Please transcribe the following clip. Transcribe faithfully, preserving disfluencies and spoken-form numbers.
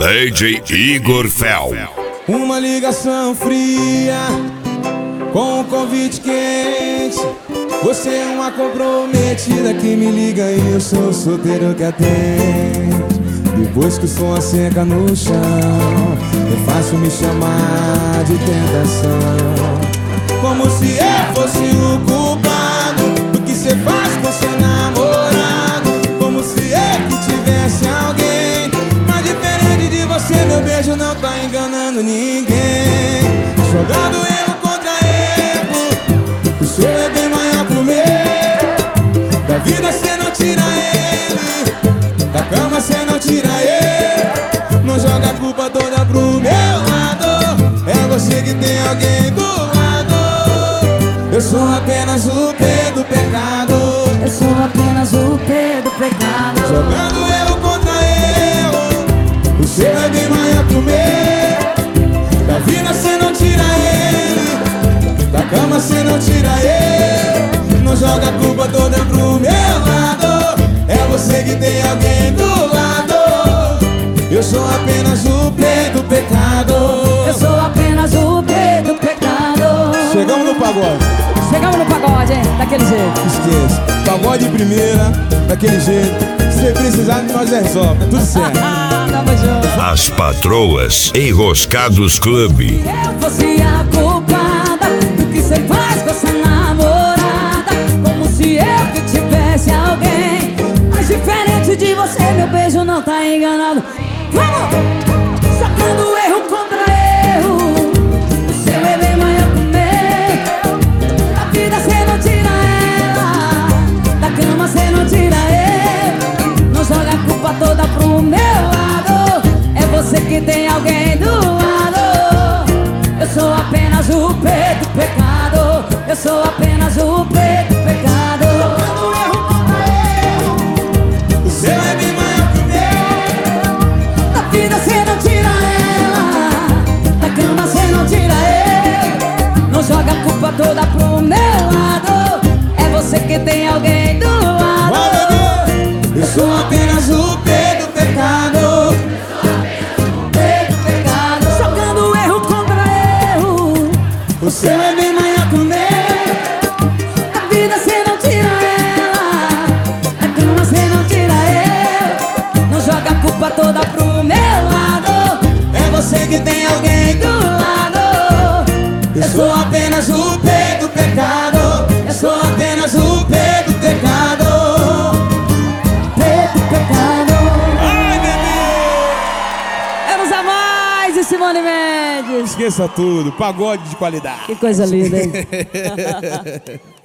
D J Igor Fel. Uma ligação fria com um convite quente. Você é uma comprometida que me liga e eu sou o solteiro que atende. Depois que o som asseca no chão, é fácil me chamar de tentação. Como se eu fosse o culpado do que cê faz com seu namorado. Como se eu que tivesse alguém. Mas diferente de você, meu beijo não tá enganando ninguém. Jogando erro contra erro, o seu é bem maior pro meu. Da vida cê não tira ele, da cama cê não tira ele. Não joga a culpa toda pro meu lado. É você que tem alguém do lado. Eu sou apenas o P do pecado. Eu sou apenas o P do pecado. Jogando erro contra erro, o seu é bem maior pro meu. Da vida cê não tira ele, da cama cê não tira ele. Não joga a culpa toda pro meu lado. É você que tem alguém do lado. Eu sou apenas o P do pecado. Eu sou apenas o P do pecado. Chegamos no pagode. Chegamos no pagode, hein? Daquele jeito. Esqueça, pagode de primeira, daquele jeito. Se precisar, nós resolve, é tudo certo. Tamo junto. As Patroas Enroscados Clube. Eu fosse a culpada do que cê faz com essa namorada. Como se eu que tivesse alguém. Mas diferente de você, meu beijo não tá enganado. Vamos! Sacando erro contra erro, o seu é bem maior que o meu. Da vida cê não tira ela, da cama cê não tira ele. Não joga a culpa toda pro meu lado. É você que tem alguém do lado. Eu sou apenas o P do pecado. Eu sou apenas o P do pecado. Sacando erro contra erro, o seu é bem maior que o meu. Da vida cê não tira ela, da cama cê não tira ele. Não joga a culpa toda pro meu lado. É você que tem alguém do lado. Vai, bebê! Eu sou apenas o P do pecado. P do pecado. Jogando erro contra erro, O seu é bem maior que o meu. da vida cê não tira ela, da cama cê não tira ele. Não joga a culpa toda pro meu lado. É você que tem alguém do lado. Eu sou apenas o P do pecado. Eu sou apenas o P do pecado. P do pecado. Ai, bebê! Vamos a mais de Simone Mendes. Esqueça tudo, pagode de qualidade. Que coisa linda, hein?